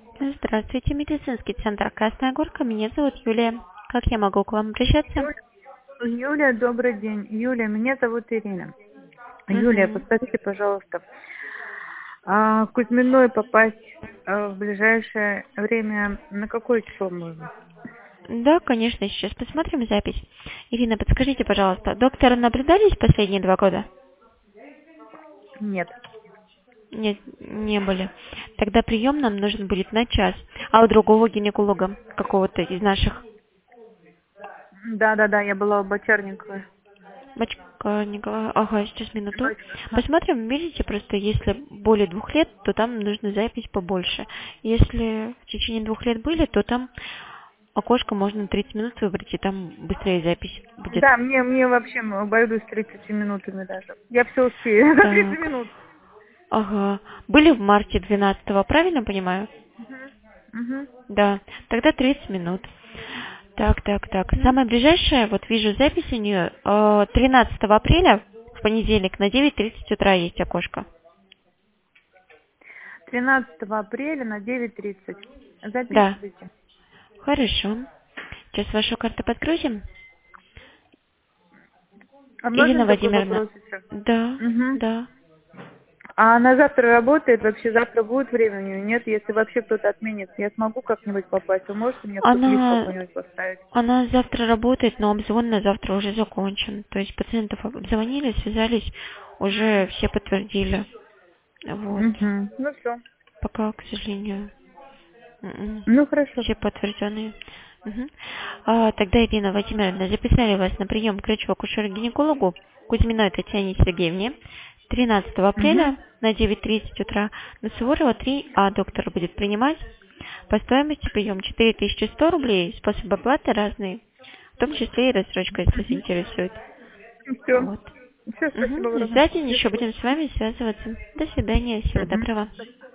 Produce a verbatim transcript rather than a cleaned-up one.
Здравствуйте, медицинский центр Красная Горка. Меня зовут Юлия. Как я могу к вам обращаться? Юля, Юля, добрый день. Юля, меня зовут Ирина. Юлия, Угу. подскажите, пожалуйста, а в Кузьминой попасть а, в ближайшее время на какое число можно? Да, конечно, сейчас посмотрим запись. Ирина, подскажите, пожалуйста, доктора наблюдались последние два года? Нет. Нет, не были. Тогда прием нам нужен будет на час. А у другого гинеколога, какого-то из наших? Да, да, да, я была у Бочарниковой. Бачка Николая. Ага, сейчас минуту. Бочка. Посмотрим, видите, просто если более двух лет, то там нужно запись побольше. Если в течение двух лет были, то там окошко можно на тридцать минут выбрать, и там быстрее запись будет. Да, мне, мне вообще м, обойдусь тридцатью минутами даже. Я все успею за тридцать Так, минут. ага. Были в марте двенадцатого, правильно понимаю? Угу. Да, тогда тридцать минут. Так, так, так. Самое ближайшее, вот вижу запись у нее, э, тринадцатого апреля, в понедельник, на девять тридцать утра есть окошко. тринадцатого апреля на девять тридцать. Да, Записывайте. хорошо. Сейчас вашу карту подгрузим. А можно Ирина такой Владимировна. вопрос еще? Да, Угу. да. А она завтра работает, вообще завтра будет время у нее? Нет, если вообще кто-то отменит, я смогу как-нибудь попасть? Вы можете мне стоп-лист Она, какой-нибудь поставить? она завтра работает, но обзвон на завтра уже закончен. То есть пациентов обзвонили, связались, уже все подтвердили. Вот. Угу. Ну все. Пока, к сожалению, м-м, Ну хорошо. все подтверждены. Мгм. А, тогда, Ирина Владимировна, записали вас на прием к врачу-акушеру-гинекологу Кузьминой Татьяне Сергеевне тринадцатого Угу. апреля на девять тридцать утра на Суворова три, а доктор будет принимать. По стоимости прием четыре тысячи сто рублей, способы оплаты разные, в том числе и рассрочка, если вас интересует. Все. Вот. Все, спасибо Мгм. огромное. За день еще будем с вами связываться. До свидания, всего Угу. доброго.